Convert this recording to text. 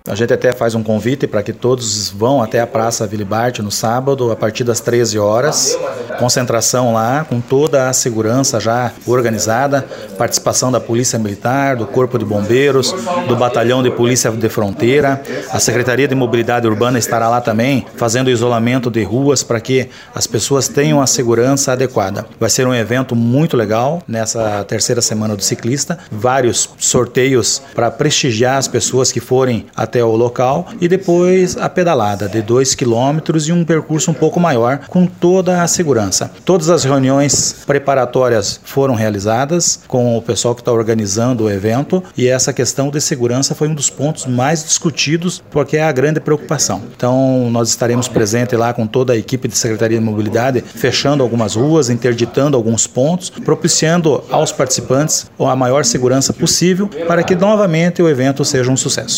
A gente até faz um convite para que todos vão até a Praça Wilibard no sábado, a partir das 13 horas. Concentração lá, com toda a segurança já organizada, participação da Polícia Militar, do Corpo de Bombeiros, do Batalhão de Polícia de Fronteira. A Secretaria de Mobilidade Urbana estará lá também, fazendo isolamento de ruas para que as pessoas tenham a segurança adequada. Vai ser um evento muito legal nessa terceira semana do ciclista, vários sorteios para prestigiar as pessoas que forem até o local e depois a pedalada de 2 quilômetros e um percurso um pouco maior com toda a segurança. Todas as reuniões preparatórias foram realizadas com o pessoal que está organizando o evento e essa questão de segurança foi um dos pontos mais discutidos porque é a grande preocupação. Então nós estaremos presentes lá com toda a equipe de Secretaria de Mobilidade, fechando algumas ruas, interditando alguns pontos, propiciando aos participantes a maior segurança possível para que novamente o evento seja um sucesso.